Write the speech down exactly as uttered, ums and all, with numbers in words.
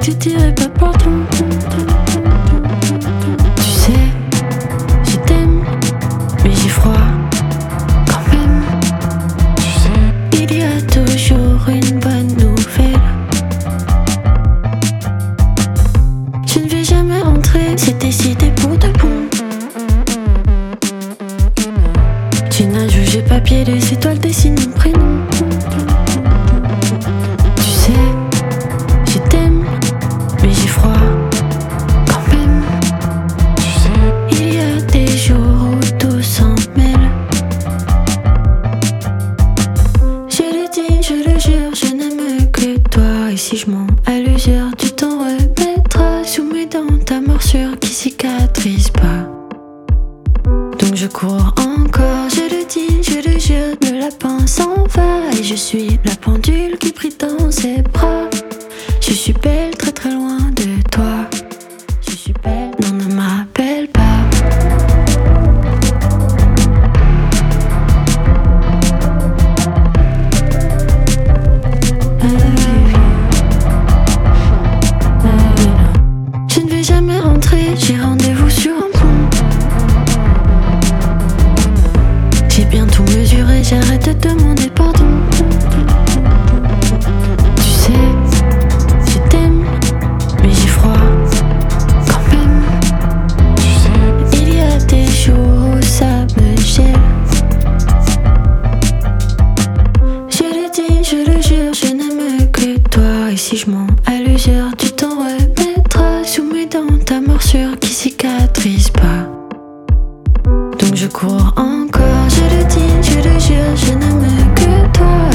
tu tirais pas pour ton. Tu sais, je t'aime, mais j'ai froid quand même. Tu sais, il y a toujours une bonne nouvelle. Je ne vais jamais rentrer, c'est décidé pour de bon. Tu n'as jugé papier, les étoiles dessinent mon prénom. Tu sais, je t'aime, mais j'ai froid quand même. Tu sais, il y a des jours où tout s'en mêle. Je le dis, je le jure, je n'aime que toi. Et si je mens à l'usure, tu t'en remettras sous mes dents ta morsure qui cicatrise pas. Donc je cours encore, je le dis, je le jure, le lapin s'en va. Et je suis la pendule qui prit dans ses bras. Je suis belle très très loin de toi. Je suis belle, non ne m'appelle pas. Je ne vais jamais rentrer, j'ai rendez-vous sur un pont. J'ai bien tout mesuré, j'arrête de demander pardon. Tu sais, je t'aime, mais j'ai froid quand même. Tu sais, il y a des jours où ça me gèle. Je le dis, je le jure, je n'aime que toi. Et si je mens à l'usure, tu t'en remettras sous mes dents ta morsure qui cicatrise pas. Donc je cours encore, je le dis, je le jure, je n'aime que toi.